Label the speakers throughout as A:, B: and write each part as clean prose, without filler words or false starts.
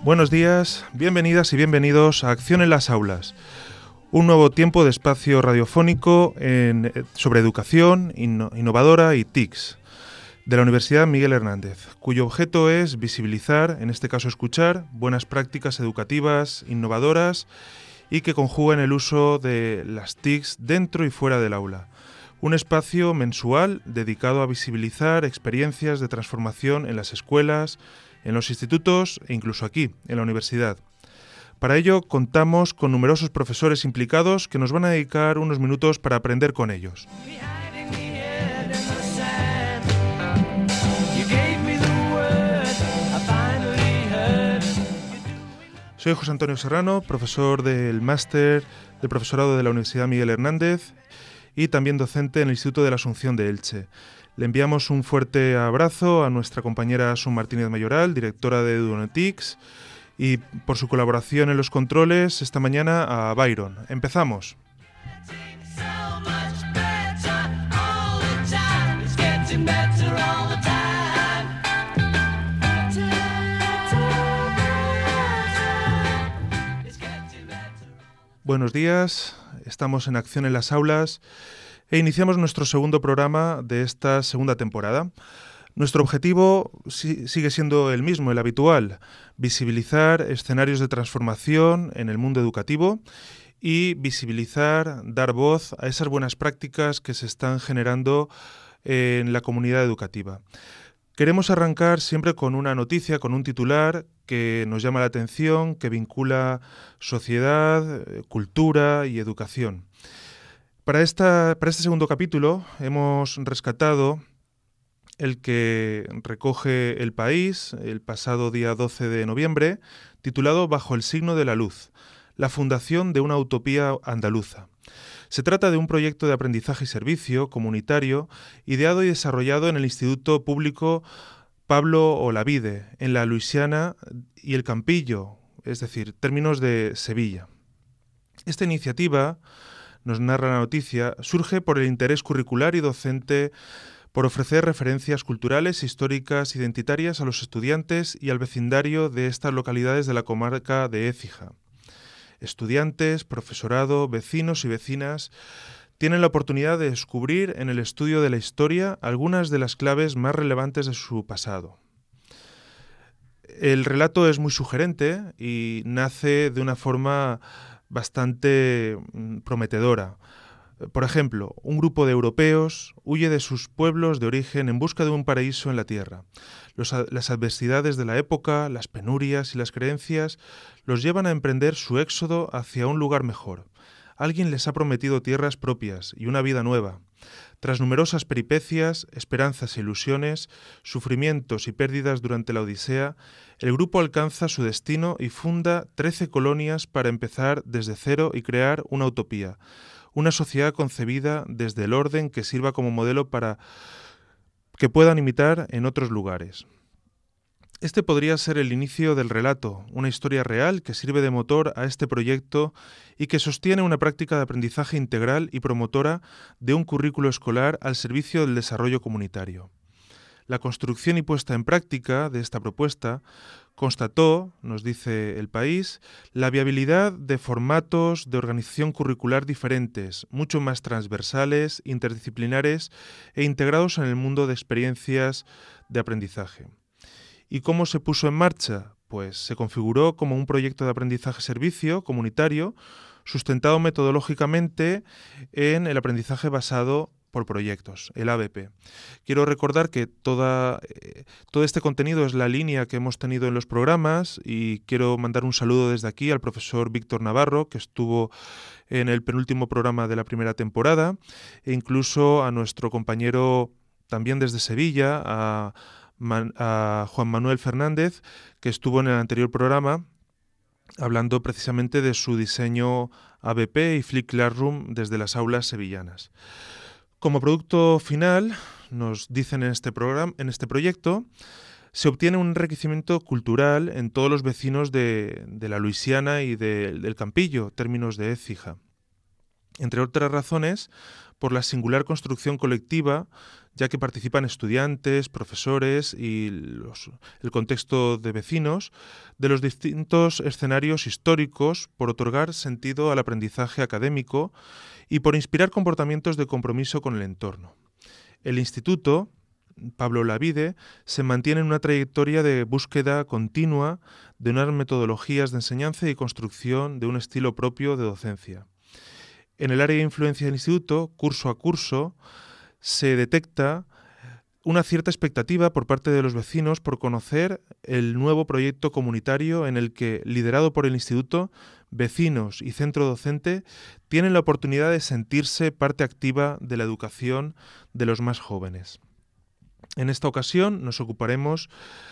A: Buenos días, bienvenidas y bienvenidos a Acción en las Aulas, un nuevo tiempo de espacio radiofónico sobre educación innovadora y TICs, de la Universidad Miguel Hernández, cuyo objeto es visibilizar, en este caso escuchar, buenas prácticas educativas, innovadoras y que conjugan el uso de las TICs dentro y fuera del aula. Un espacio mensual dedicado a visibilizar experiencias de transformación en las escuelas, en los institutos e incluso aquí, en la universidad. Para ello contamos con numerosos profesores implicados que nos van a dedicar unos minutos para aprender con ellos. Soy José Antonio Serrano, profesor del máster de profesorado de la Universidad Miguel Hernández y también docente en el Instituto de la Asunción de Elche. Le enviamos un fuerte abrazo a nuestra compañera Asun Martínez Mayoral, directora de EduNetics, y por su colaboración en los controles esta mañana a Byron. Empezamos. Buenos días, estamos en Acción en las Aulas e iniciamos nuestro segundo programa de esta segunda temporada. Nuestro objetivo sigue siendo el mismo, el habitual: visibilizar escenarios de transformación en el mundo educativo y visibilizar, dar voz a esas buenas prácticas que se están generando en la comunidad educativa. Queremos arrancar siempre con una noticia, con un titular que nos llama la atención, que vincula sociedad, cultura y educación. Para este segundo capítulo hemos rescatado el que recoge El País el pasado día 12 de noviembre, titulado Bajo el signo de la luz, la fundación de una utopía andaluza. Se trata de un proyecto de aprendizaje y servicio comunitario ideado y desarrollado en el Instituto Público Pablo Olavide, en la Luisiana y el Campillo, es decir, términos de Sevilla. Esta iniciativa, nos narra la noticia, surge por el interés curricular y docente por ofrecer referencias culturales, históricas, identitarias a los estudiantes y al vecindario de estas localidades de la comarca de Écija. Estudiantes, profesorado, vecinos y vecinas tienen la oportunidad de descubrir en el estudio de la historia algunas de las claves más relevantes de su pasado. El relato es muy sugerente y nace de una forma bastante prometedora. Por ejemplo, un grupo de europeos huye de sus pueblos de origen en busca de un paraíso en la tierra. Las adversidades de la época, las penurias y las creencias los llevan a emprender su éxodo hacia un lugar mejor. Alguien les ha prometido tierras propias y una vida nueva. Tras numerosas peripecias, esperanzas e ilusiones, sufrimientos y pérdidas durante la odisea, el grupo alcanza su destino y funda 13 colonias para empezar desde cero y crear una utopía. Una sociedad concebida desde el orden que sirva como modelo para que puedan imitar en otros lugares. Este podría ser el inicio del relato, una historia real que sirve de motor a este proyecto y que sostiene una práctica de aprendizaje integral y promotora de un currículo escolar al servicio del desarrollo comunitario. La construcción y puesta en práctica de esta propuesta constató, nos dice El País, la viabilidad de formatos de organización curricular diferentes, mucho más transversales, interdisciplinares e integrados en el mundo de experiencias de aprendizaje. ¿Y cómo se puso en marcha? Pues se configuró como un proyecto de aprendizaje-servicio comunitario sustentado metodológicamente en el aprendizaje basado por proyectos, el ABP. Quiero recordar que todo este contenido es la línea que hemos tenido en los programas y quiero mandar un saludo desde aquí al profesor Víctor Navarro, que estuvo en el penúltimo programa de la primera temporada, e incluso a nuestro compañero también desde Sevilla, a Juan Manuel Fernández, que estuvo en el anterior programa hablando precisamente de su diseño ABP y Flipped Classroom desde las aulas sevillanas. Como producto final, nos dicen en este proyecto, se obtiene un enriquecimiento cultural en todos los vecinos de la Luisiana y del Campillo, términos de Écija. entre otras razones, por la singular construcción colectiva, ya que participan estudiantes, profesores y el contexto de vecinos de los distintos escenarios históricos, por otorgar sentido al aprendizaje académico y por inspirar comportamientos de compromiso con el entorno. El Instituto Pablo Olavide se mantiene en una trayectoria de búsqueda continua de unas metodologías de enseñanza y construcción de un estilo propio de docencia. En el área de influencia del Instituto, curso a curso, se detecta una cierta expectativa por parte de los vecinos por conocer el nuevo proyecto comunitario en el que, liderado por el Instituto, vecinos y centro docente tienen la oportunidad de sentirse parte activa de la educación de los más jóvenes. En esta ocasión nos ocuparemos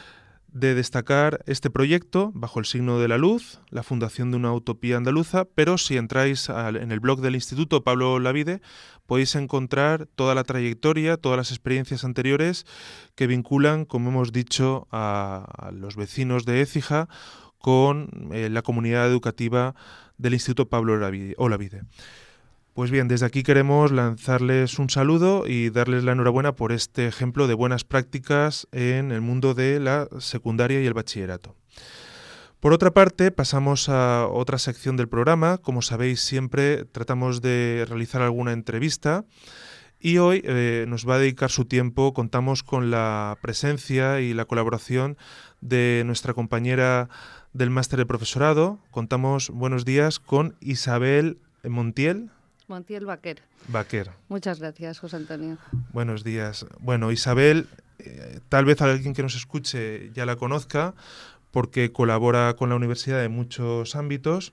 A: de destacar este proyecto bajo el signo de la luz, la fundación de una utopía andaluza, pero si entráis en el blog del Instituto Pablo Olavide podéis encontrar toda la trayectoria, todas las experiencias anteriores que vinculan, como hemos dicho, a los vecinos de Écija con la comunidad educativa del Instituto Pablo Olavide. Pues bien, desde aquí queremos lanzarles un saludo y darles la enhorabuena por este ejemplo de buenas prácticas en el mundo de la secundaria y el bachillerato. Por otra parte, pasamos a otra sección del programa. Como sabéis, siempre tratamos de realizar alguna entrevista y hoy nos va a dedicar su tiempo. Contamos con la presencia y la colaboración de nuestra compañera del máster de profesorado. Contamos, buenos días, con Isabel Montiel.
B: Montiel Baquer.
A: Baquer.
B: Muchas gracias, José Antonio.
A: Buenos días. Bueno, Isabel, tal vez alguien que nos escuche ya la conozca porque colabora con la universidad en muchos ámbitos,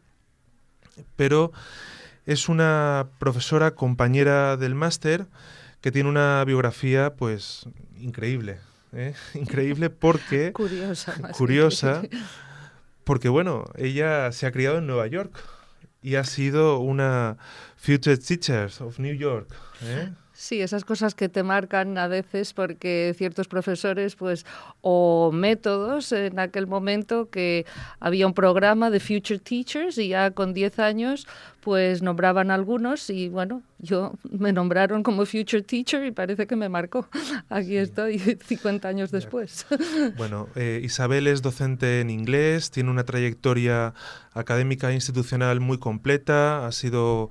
A: pero es una profesora compañera del máster que tiene una biografía pues increíble, increíble porque... Curiosa, porque bueno, ella se ha criado en Nueva York y ha sido una Future Teachers of New York.
B: Sí, esas cosas que te marcan a veces porque ciertos profesores, pues, o métodos en aquel momento que había un programa de Future Teachers y ya con 10 años pues nombraban algunos y bueno, me nombraron como Future Teacher y parece que me marcó. Aquí estoy 50 años después.
A: Bueno, Isabel es docente en inglés, tiene una trayectoria académica e institucional muy completa, ha sido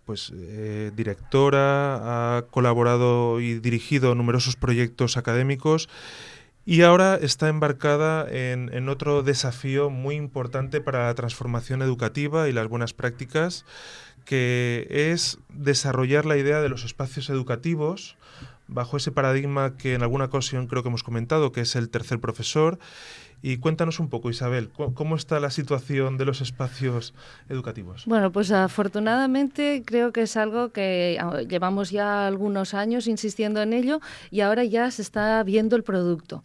A: directora, ha colaborado y dirigido numerosos proyectos académicos y ahora está embarcada en otro desafío muy importante para la transformación educativa y las buenas prácticas, que es desarrollar la idea de los espacios educativos bajo ese paradigma que en alguna ocasión creo que hemos comentado, que es el tercer profesor. Y cuéntanos un poco, Isabel, ¿cómo está la situación de los espacios educativos?
B: Bueno, pues afortunadamente creo que es algo que llevamos ya algunos años insistiendo en ello y ahora ya se está viendo el producto.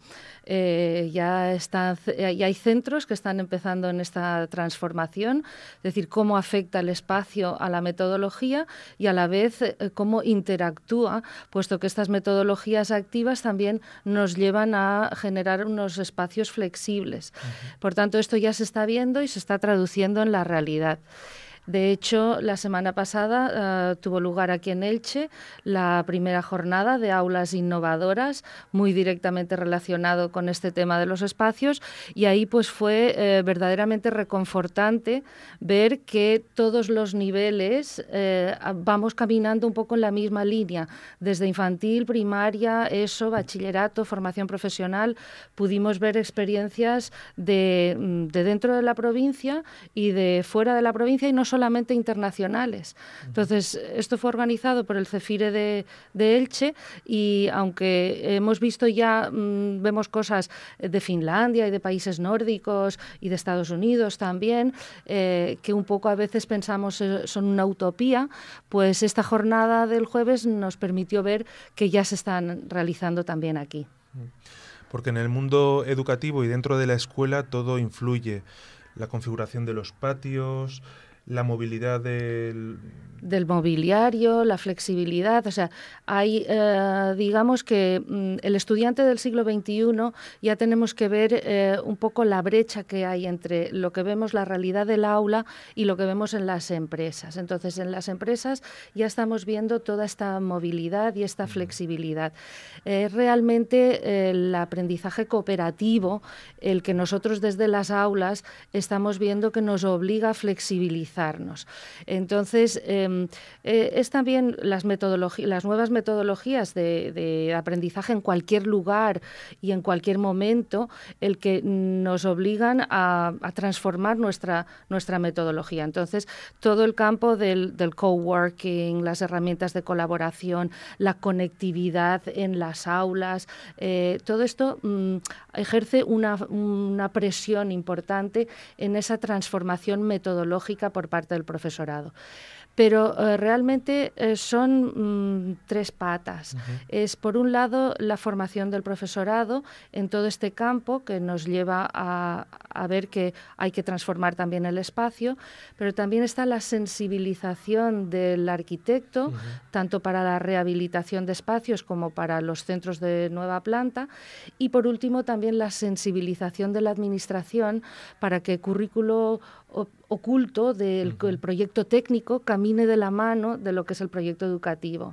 B: Ya hay centros que están empezando en esta transformación, es decir, cómo afecta el espacio a la metodología y a la vez cómo interactúa, puesto que estas metodologías activas también nos llevan a generar unos espacios flexibles. Uh-huh. Por tanto, esto ya se está viendo y se está traduciendo en la realidad. De hecho, la semana pasada tuvo lugar aquí en Elche la primera jornada de aulas innovadoras, muy directamente relacionado con este tema de los espacios, y ahí pues fue verdaderamente reconfortante ver que todos los niveles vamos caminando un poco en la misma línea, desde infantil, primaria, ESO, bachillerato, formación profesional. Pudimos ver experiencias de dentro de la provincia y de fuera de la provincia y no solamente internacionales. Entonces, esto fue organizado por el CEFIRE de Elche y aunque hemos visto ya, vemos cosas de Finlandia y de países nórdicos y de Estados Unidos también, que un poco a veces pensamos son una utopía, pues esta jornada del jueves nos permitió ver que ya se están realizando también aquí.
A: Porque en el mundo educativo y dentro de la escuela todo influye. La configuración de los patios, la movilidad de
B: del mobiliario, la flexibilidad. O sea, hay, digamos que el estudiante del siglo XXI ya tenemos que ver un poco la brecha que hay entre lo que vemos, la realidad del aula, y lo que vemos en las empresas. Entonces, en las empresas ya estamos viendo toda esta movilidad y esta flexibilidad. Realmente el aprendizaje cooperativo, el que nosotros desde las aulas estamos viendo que nos obliga a flexibilizarnos. Entonces, es también las nuevas metodologías de aprendizaje en cualquier lugar y en cualquier momento, el que nos obligan a transformar nuestra metodología. Entonces, todo el campo del coworking, las herramientas de colaboración, la conectividad en las aulas, todo esto ejerce una presión importante en esa transformación metodológica por parte del profesorado. Pero realmente son tres patas. Es, por un lado, la formación del profesorado en todo este campo, que nos lleva a ver que hay que transformar también el espacio, pero también está la sensibilización del arquitecto, tanto para la rehabilitación de espacios como para los centros de nueva planta, y por último también la sensibilización de la administración para que el currículo oculto del el proyecto técnico camine de la mano de lo que es el proyecto educativo.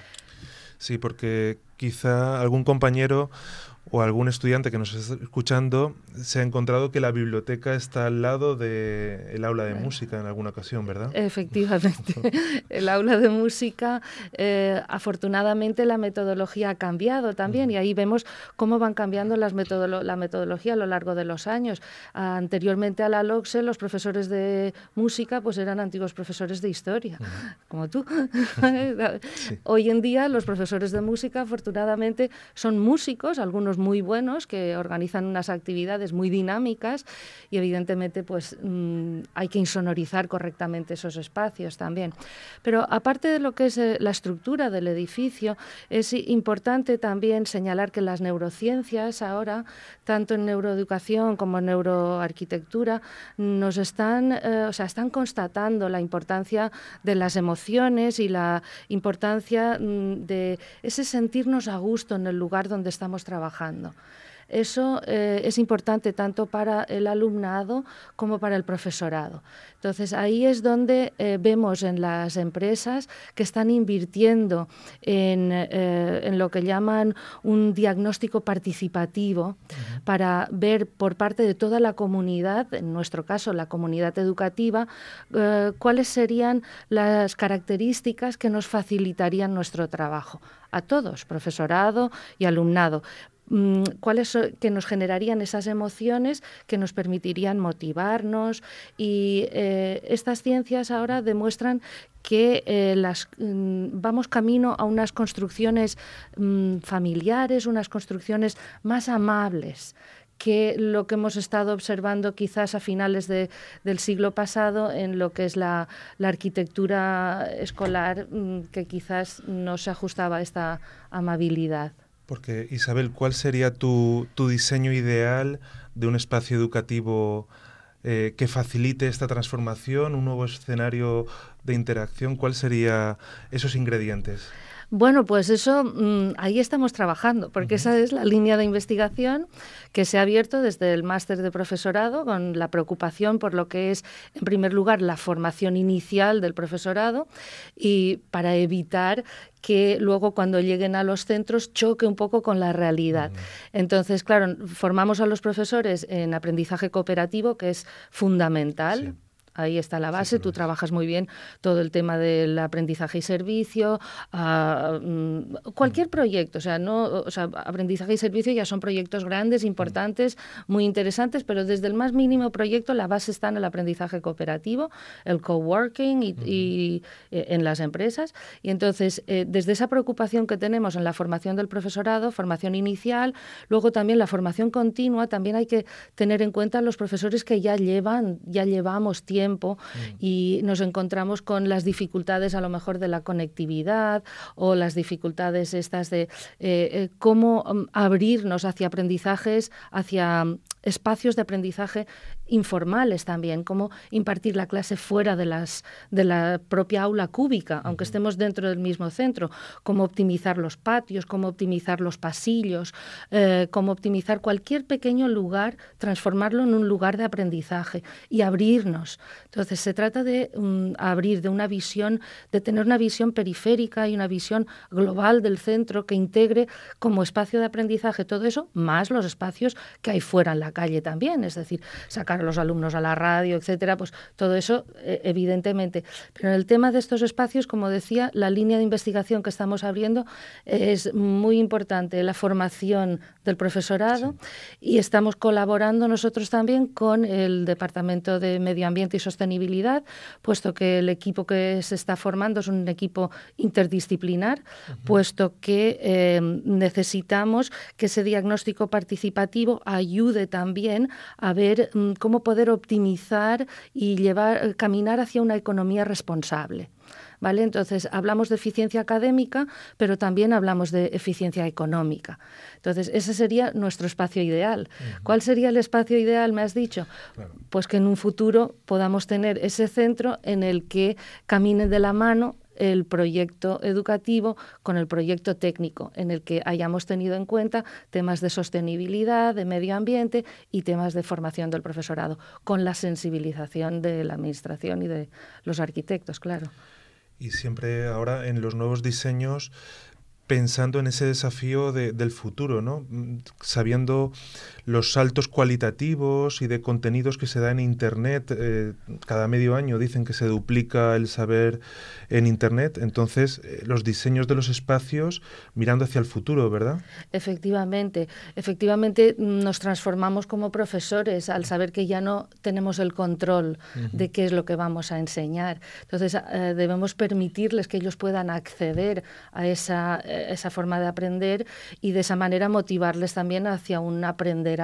A: Sí, porque quizá algún compañero o algún estudiante que nos esté escuchando se ha encontrado que la biblioteca está al lado del aula de música en alguna ocasión, ¿verdad?
B: Efectivamente. El aula de música, afortunadamente la metodología ha cambiado también, y ahí vemos cómo van cambiando la metodología a lo largo de los años. Anteriormente a la LOCSE, los profesores de música pues eran antiguos profesores de historia, como tú. Sí. Hoy en día los profesores de música, afortunadamente, son músicos, algunos muy buenos, que organizan unas actividades muy dinámicas, y evidentemente pues hay que insonorizar correctamente esos espacios también. Pero aparte de lo que es la estructura del edificio, es importante también señalar que las neurociencias ahora, tanto en neuroeducación como en neuroarquitectura, nos están constatando la importancia de las emociones y la importancia de ese sentirnos a gusto en el lugar donde estamos trabajando. Eso es importante tanto para el alumnado como para el profesorado. Entonces, ahí es donde vemos en las empresas que están invirtiendo en lo que llaman un diagnóstico participativo para ver por parte de toda la comunidad, en nuestro caso la comunidad educativa, cuáles serían las características que nos facilitarían nuestro trabajo. A todos, profesorado y alumnado. Cuáles que nos generarían esas emociones que nos permitirían motivarnos, y estas ciencias ahora demuestran que vamos camino a unas construcciones familiares, unas construcciones más amables que lo que hemos estado observando quizás a finales del siglo pasado en lo que es la arquitectura escolar, que quizás no se ajustaba a esta amabilidad.
A: Porque, Isabel, ¿cuál sería tu diseño ideal de un espacio educativo que facilite esta transformación, un nuevo escenario de interacción? ¿Cuáles serían esos ingredientes?
B: Bueno, pues eso, ahí estamos trabajando, porque esa es la línea de investigación que se ha abierto desde el máster de profesorado, con la preocupación por lo que es, en primer lugar, la formación inicial del profesorado, y para evitar que luego cuando lleguen a los centros choque un poco con la realidad. Entonces, claro, formamos a los profesores en aprendizaje cooperativo, que es fundamental. Sí. Ahí está la base, tú trabajas muy bien todo el tema del aprendizaje y servicio, cualquier proyecto, aprendizaje y servicio ya son proyectos grandes, importantes, muy interesantes, pero desde el más mínimo proyecto la base está en el aprendizaje cooperativo, el coworking y en las empresas. Y entonces, desde esa preocupación que tenemos en la formación del profesorado, formación inicial, luego también la formación continua, también hay que tener en cuenta los profesores que ya llevamos tiempo y nos encontramos con las dificultades a lo mejor de la conectividad o las dificultades estas de cómo abrirnos hacia aprendizajes, hacia espacios de aprendizaje informales también, cómo impartir la clase fuera de la propia aula cúbica, aunque estemos dentro del mismo centro, cómo optimizar los patios, cómo optimizar los pasillos, cómo optimizar cualquier pequeño lugar, transformarlo en un lugar de aprendizaje y abrirnos. Entonces, se trata de abrir, de tener una visión periférica y una visión global del centro que integre como espacio de aprendizaje todo eso, más los espacios que hay fuera en la calle también, es decir, sacar a los alumnos a la radio, etcétera, pues todo eso evidentemente. Pero en el tema de estos espacios, como decía, la línea de investigación que estamos abriendo es muy importante, la formación del profesorado, y estamos colaborando nosotros también con el Departamento de Medio Ambiente y Sostenibilidad, puesto que el equipo que se está formando es un equipo interdisciplinar, puesto que necesitamos que ese diagnóstico participativo ayude también a ver cómo poder optimizar y caminar hacia una economía responsable. ¿Vale? Entonces, hablamos de eficiencia académica, pero también hablamos de eficiencia económica. Entonces, ese sería nuestro espacio ideal. ¿Cuál sería el espacio ideal, me has dicho? Claro. Pues que en un futuro podamos tener ese centro en el que camine de la mano el proyecto educativo con el proyecto técnico, en el que hayamos tenido en cuenta temas de sostenibilidad, de medio ambiente y temas de formación del profesorado, con la sensibilización de la administración y de los arquitectos, claro.
A: Y siempre ahora en los nuevos diseños pensando en ese desafío del futuro, ¿no? Sabiendo los saltos cualitativos y de contenidos que se da en Internet, cada medio año dicen que se duplica el saber en Internet, entonces los diseños de los espacios mirando hacia el futuro, ¿verdad? Efectivamente
B: nos transformamos como profesores al saber que ya no tenemos el control de qué es lo que vamos a enseñar. Entonces debemos permitirles que ellos puedan acceder a esa forma de aprender y de esa manera motivarles también hacia un aprender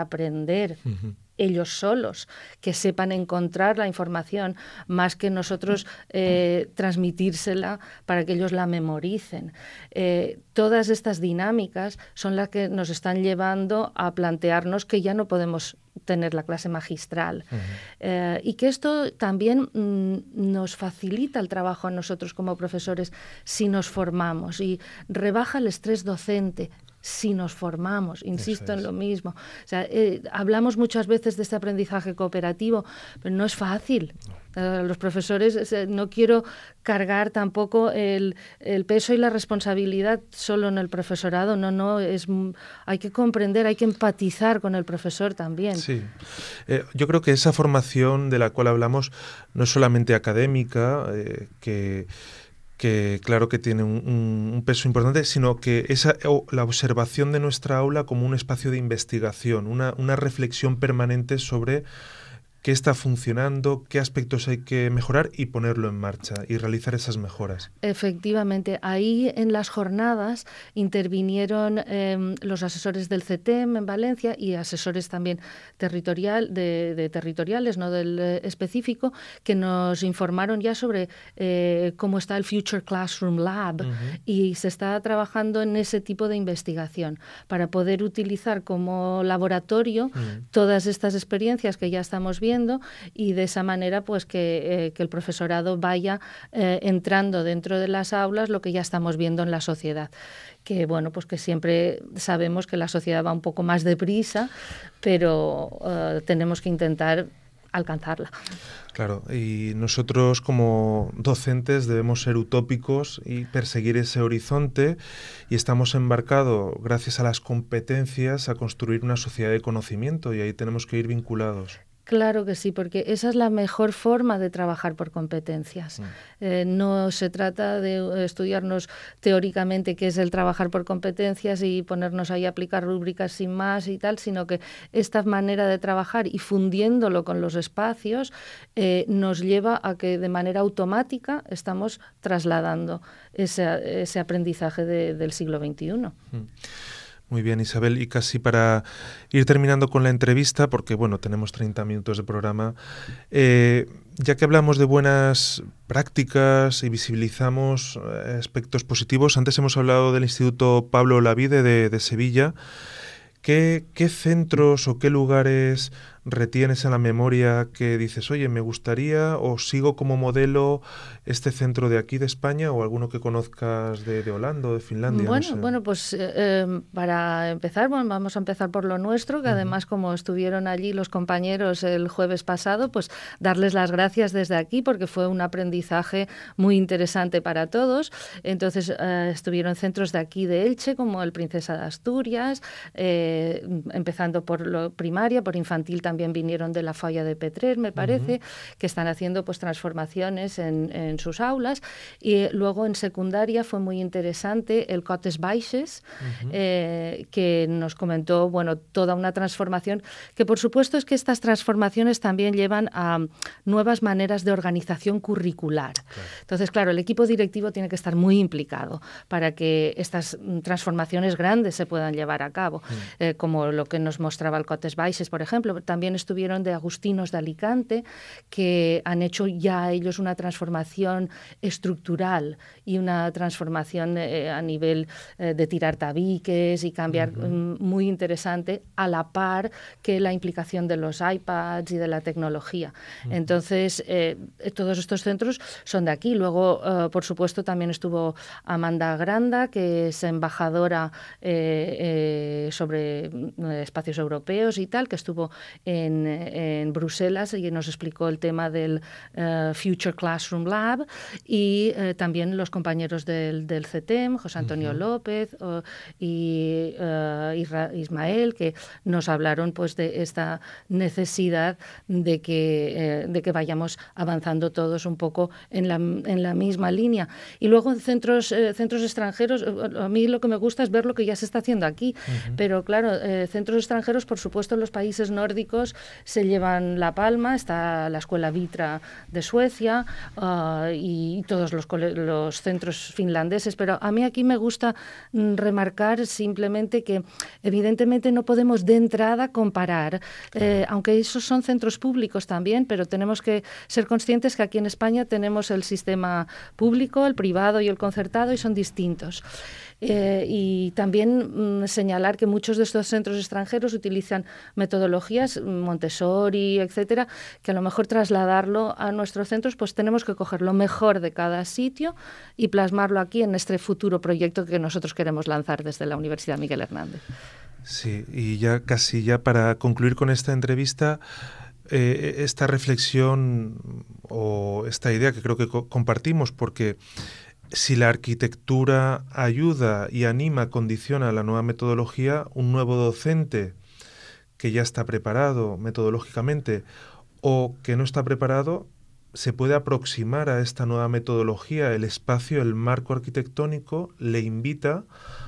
B: ellos solos, que sepan encontrar la información más que nosotros transmitírsela para que ellos la memoricen. Todas estas dinámicas son las que nos están llevando a plantearnos que ya no podemos tener la clase magistral y que esto también nos facilita el trabajo a nosotros como profesores si nos formamos y rebaja el estrés docente si nos formamos, insisto en lo mismo. O sea, hablamos muchas veces de este aprendizaje cooperativo, pero no es fácil. Los profesores, no quiero cargar tampoco el peso y la responsabilidad solo en el profesorado, hay que comprender, hay que empatizar con el profesor también.
A: Sí, yo creo que esa formación de la cual hablamos no es solamente académica, que claro que tiene un peso importante, sino que la observación de nuestra aula como un espacio de investigación, una reflexión permanente sobre qué está funcionando, qué aspectos hay que mejorar y ponerlo en marcha y realizar esas mejoras.
B: Efectivamente, ahí en las jornadas intervinieron los asesores del CETEM en Valencia y asesores también territoriales, no del específico, que nos informaron ya sobre cómo está el Future Classroom Lab y se está trabajando en ese tipo de investigación para poder utilizar como laboratorio todas estas experiencias que ya estamos viendo y de esa manera pues que el profesorado vaya entrando dentro de las aulas lo que ya estamos viendo en la sociedad, que bueno, pues que siempre sabemos que la sociedad va un poco más deprisa, pero tenemos que intentar alcanzarla.
A: Claro, y nosotros como docentes debemos ser utópicos y perseguir ese horizonte y estamos embarcados, gracias a las competencias, a construir una sociedad de conocimiento y ahí tenemos que ir vinculados.
B: Claro que sí, porque esa es la mejor forma de trabajar por competencias. No se trata de estudiarnos teóricamente qué es el trabajar por competencias y ponernos ahí a aplicar rúbricas sin más y tal, sino que esta manera de trabajar y fundiéndolo con los espacios nos lleva a que de manera automática estamos trasladando ese aprendizaje del siglo XXI.
A: Muy bien, Isabel, y casi para ir terminando con la entrevista, porque bueno, tenemos 30 minutos de programa, ya que hablamos de buenas prácticas y visibilizamos aspectos positivos, antes hemos hablado del Instituto Pablo Olavide de Sevilla. ¿Qué centros o qué lugares retienes en la memoria que dices, oye, me gustaría o sigo como modelo este centro de aquí de España o alguno que conozcas de Holanda o de Finlandia?
B: Bueno,
A: no sé.
B: bueno, pues para empezar, bueno, vamos a empezar por lo nuestro, que además como estuvieron allí los compañeros el jueves pasado, pues darles las gracias desde aquí porque fue un aprendizaje muy interesante para todos. Entonces estuvieron centros de aquí de Elche, como el Princesa de Asturias, empezando por lo primaria, por infantil también vinieron de la Falla de Petrer, me parece, que están haciendo pues transformaciones en sus aulas. Y luego en secundaria fue muy interesante el Cotes Baixes, que nos comentó, bueno, toda una transformación, que por supuesto es que estas transformaciones también llevan a nuevas maneras de organización curricular. Claro. Entonces, claro, el equipo directivo tiene que estar muy implicado para que estas transformaciones grandes se puedan llevar a cabo, como lo que nos mostraba el Cotes Baixes, por ejemplo. También estuvieron de Agustinos de Alicante, que han hecho ya ellos una transformación estructural y una transformación a nivel de tirar tabiques y cambiar muy interesante, a la par que la implicación de los iPads y de la tecnología. Entonces, todos estos centros son de aquí. Luego, por supuesto, también estuvo Amanda Granda, que es embajadora sobre espacios europeos y tal, que estuvo en Bruselas y nos explicó el tema del Future Classroom Lab, y también los compañeros del CETEM, José Antonio López y Ismael, que nos hablaron pues de esta necesidad de que vayamos avanzando todos un poco en la misma línea. Y luego en centros extranjeros, a mí lo que me gusta es ver lo que ya se está haciendo aquí, pero claro, centros extranjeros, por supuesto, en los países nórdicos se llevan la palma. Está la Escuela Vitra de Suecia y todos los centros finlandeses, pero a mí aquí me gusta remarcar simplemente que evidentemente no podemos de entrada comparar, aunque esos son centros públicos también, pero tenemos que ser conscientes que aquí en España tenemos el sistema público, el privado y el concertado, y son distintos. Y también señalar que muchos de estos centros extranjeros utilizan metodologías Montessori, etcétera, que a lo mejor trasladarlo a nuestros centros, pues tenemos que coger lo mejor de cada sitio y plasmarlo aquí en este futuro proyecto que nosotros queremos lanzar desde la Universidad Miguel Hernández.
A: Sí, y ya casi para concluir con esta entrevista, esta reflexión o esta idea que creo que compartimos, porque si la arquitectura ayuda y anima, condiciona la nueva metodología, un nuevo docente que ya está preparado metodológicamente o que no está preparado, se puede aproximar a esta nueva metodología. El espacio, el marco arquitectónico le invita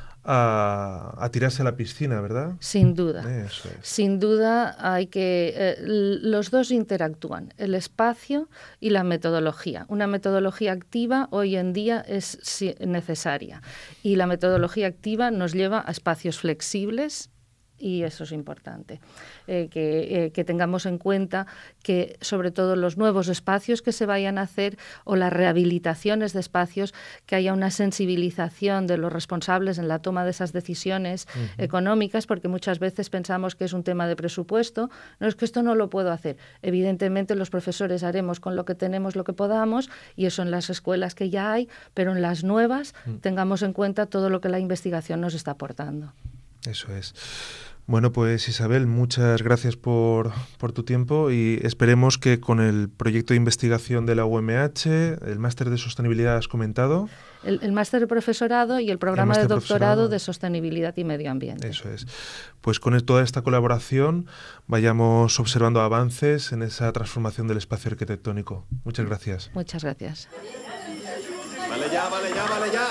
A: a tirarse a la piscina, ¿verdad?
B: Sin duda.
A: Eso es.
B: Sin duda hay que... los dos interactúan, el espacio y la metodología. Una metodología activa hoy en día es necesaria, y la metodología activa nos lleva a espacios flexibles, y eso es importante, que tengamos en cuenta que sobre todo los nuevos espacios que se vayan a hacer o las rehabilitaciones de espacios, que haya una sensibilización de los responsables en la toma de esas decisiones económicas, porque muchas veces pensamos que es un tema de presupuesto. No, es que esto no lo puedo hacer. Evidentemente los profesores haremos con lo que tenemos lo que podamos, y eso en las escuelas que ya hay, pero en las nuevas tengamos en cuenta todo lo que la investigación nos está aportando.
A: Eso es. Bueno, pues Isabel, muchas gracias por tu tiempo, y esperemos que con el proyecto de investigación de la UMH, el máster de sostenibilidad has comentado.
B: El máster de profesorado y el programa de doctorado de sostenibilidad y medio ambiente.
A: Eso es. Pues con toda esta colaboración vayamos observando avances en esa transformación del espacio arquitectónico. Muchas gracias.
B: Muchas gracias.
C: Vale ya.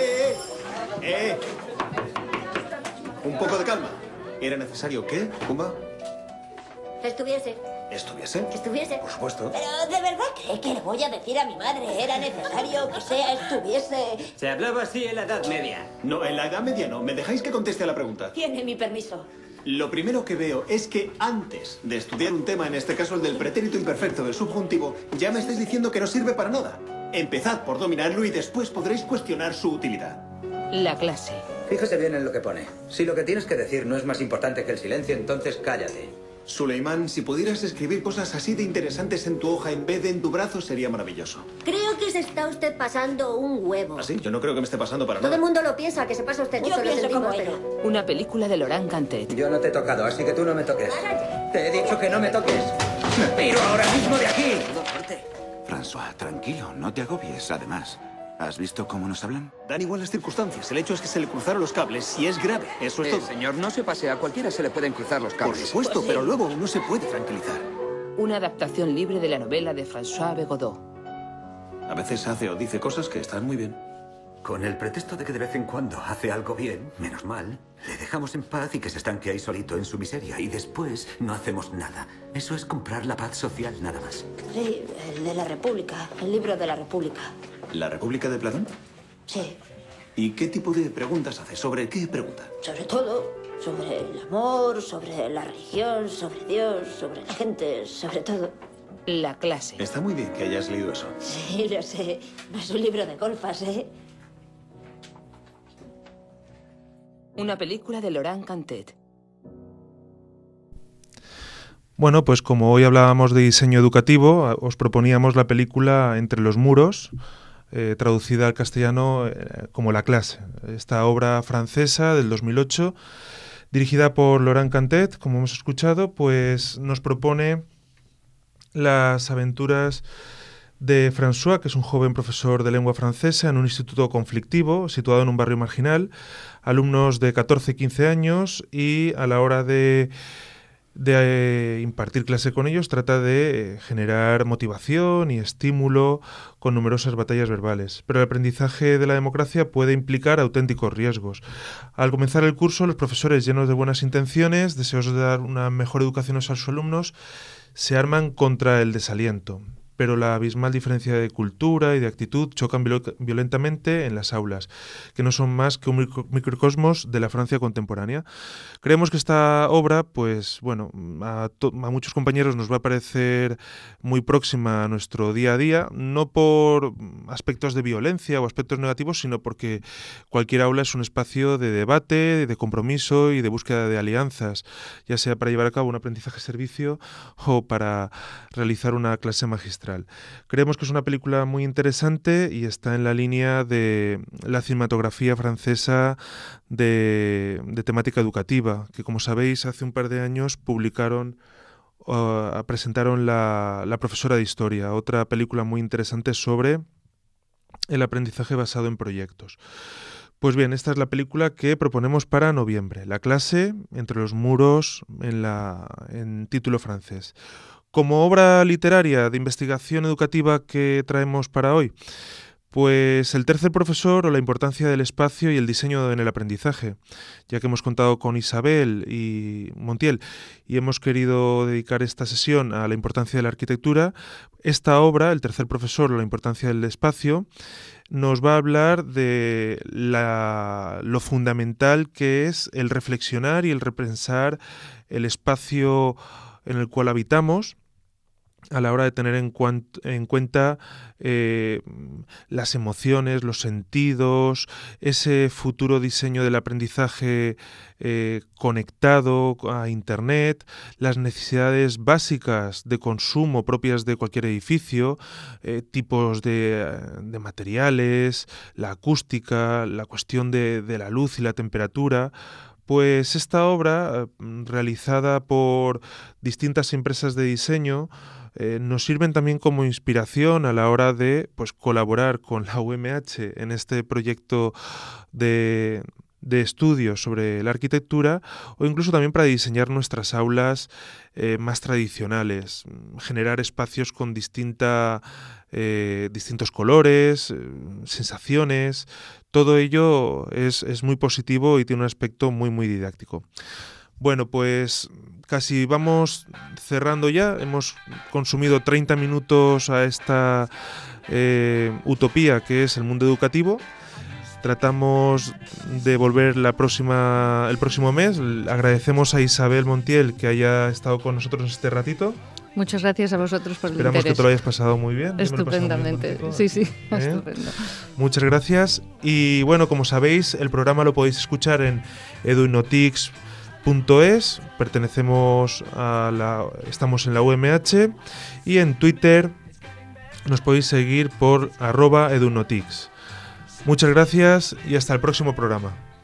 C: Un poco de calma. ¿Era necesario qué, Pumba?
D: ¿Estuviese?
C: ¿Estuviese? Por supuesto.
D: ¿Pero de verdad cree que le voy a decir a mi madre? ¿Era necesario que estuviese?
E: Se hablaba así en la Edad Media.
C: No, en la Edad Media no. ¿Me dejáis que conteste a la pregunta?
D: Tiene mi permiso.
C: Lo primero que veo es que antes de estudiar un tema, en este caso el del pretérito imperfecto del subjuntivo, ya me estáis diciendo que no sirve para nada. Empezad por dominarlo y después podréis cuestionar su utilidad.
D: La clase.
E: Fíjese bien en lo que pone. Si lo que tienes que decir no es más importante que el silencio, entonces cállate.
C: Suleimán, si pudieras escribir cosas así de interesantes en tu hoja en vez de en tu brazo, sería maravilloso.
D: Creo que se está usted pasando un huevo.
C: ¿Ah, sí? Yo no creo que me esté pasando para
D: Todo
C: nada.
D: el mundo lo piensa, que se pasa usted mucho.
F: Yo pienso como
D: ella.
F: Una película de Laurent Cantet.
G: Yo no te he tocado, así que tú no me toques. Te he dicho que no me toques. ¡Me piro ahora mismo de aquí!
H: François, tranquilo, no te agobies. Además, ¿has visto cómo nos hablan?
C: Dan igual las circunstancias. El hecho es que se le cruzaron los cables y es grave. Eso es todo.
G: Señor, no se pase. A cualquiera se le pueden cruzar los
C: Por
G: cables.
C: supuesto,
F: Pues sí.
C: pero luego uno se puede tranquilizar.
F: Una adaptación libre de la novela de François Begodeau.
C: A veces hace o dice cosas que están muy bien.
H: Con el pretexto de que de vez en cuando hace algo bien, menos mal, le dejamos en paz y que se estanque ahí solito en su miseria. Y después no hacemos nada. Eso es comprar la paz social, nada más.
D: Sí, el de la República, el libro de la República.
C: ¿La República de Platón?
D: Sí,
C: ¿Y qué tipo de preguntas hace? ¿Sobre qué pregunta?
D: sobre todo, sobre el amor, sobre la religión, sobre Dios, sobre la gente, sobre todo.
F: La clase.
C: Está muy bien que hayas leído eso.
D: Sí, lo sé. No es un libro de golfas, ¿eh?
F: Una película de Laurent Cantet.
A: Bueno, pues como hoy hablábamos de diseño educativo, os proponíamos la película Entre los muros, traducida al castellano como La clase. Esta obra francesa del 2008, dirigida por Laurent Cantet, como hemos escuchado, pues nos propone las aventuras de François, que es un joven profesor de lengua francesa en un instituto conflictivo situado en un barrio marginal, alumnos de 14 y 15 años, y a la hora de impartir clase con ellos trata de generar motivación y estímulo con numerosas batallas verbales. Pero el aprendizaje de la democracia puede implicar auténticos riesgos. Al comenzar el curso, los profesores, llenos de buenas intenciones, deseosos de dar una mejor educación a sus alumnos, se arman contra el desaliento. Pero la abismal diferencia de cultura y de actitud chocan violentamente en las aulas, que no son más que un microcosmos de la Francia contemporánea. Creemos que esta obra, pues bueno, a muchos compañeros nos va a parecer muy próxima a nuestro día a día, no por aspectos de violencia o aspectos negativos, sino porque cualquier aula es un espacio de debate, de compromiso y de búsqueda de alianzas, ya sea para llevar a cabo un aprendizaje-servicio o para realizar una clase magistral. Creemos que es una película muy interesante y está en la línea de la cinematografía francesa de temática educativa, que como sabéis hace un par de años presentaron la profesora de historia, otra película muy interesante sobre el aprendizaje basado en proyectos. Pues bien, esta es la película que proponemos para noviembre, La clase, Entre los muros, en título francés. Como obra literaria de investigación educativa que traemos para hoy, pues El tercer profesor o la importancia del espacio y el diseño en el aprendizaje, ya que hemos contado con Isabel y Montiel y hemos querido dedicar esta sesión a la importancia de la arquitectura. Esta obra, El tercer profesor o la importancia del espacio, nos va a hablar de lo fundamental que es el reflexionar y el repensar el espacio en el cual habitamos, a la hora de tener en cuenta las emociones, los sentidos, ese futuro diseño del aprendizaje conectado a Internet, las necesidades básicas de consumo propias de cualquier edificio, tipos de materiales, la acústica, la cuestión de la luz y la temperatura. Pues esta obra, realizada por distintas empresas de diseño, nos sirven también como inspiración a la hora de colaborar con la UMH en este proyecto de estudios sobre la arquitectura, o incluso también para diseñar nuestras aulas más tradicionales, generar espacios con distintos colores, sensaciones. Todo ello es muy positivo y tiene un aspecto muy, muy didáctico. Bueno, pues casi vamos cerrando ya. Hemos consumido 30 minutos a esta utopía que es el mundo educativo. Tratamos de volver el próximo mes. Agradecemos a Isabel Montiel que haya estado con nosotros este ratito.
B: Muchas gracias a vosotros por el interés.
A: Esperamos que te lo hayas pasado muy bien.
B: Estupendamente. Sí, estupendo.
A: Muchas gracias. Y bueno, como sabéis, el programa lo podéis escuchar en eduinotix.org estamos en la UMH, y en Twitter nos podéis seguir por @edunotics. Muchas gracias y hasta el próximo programa.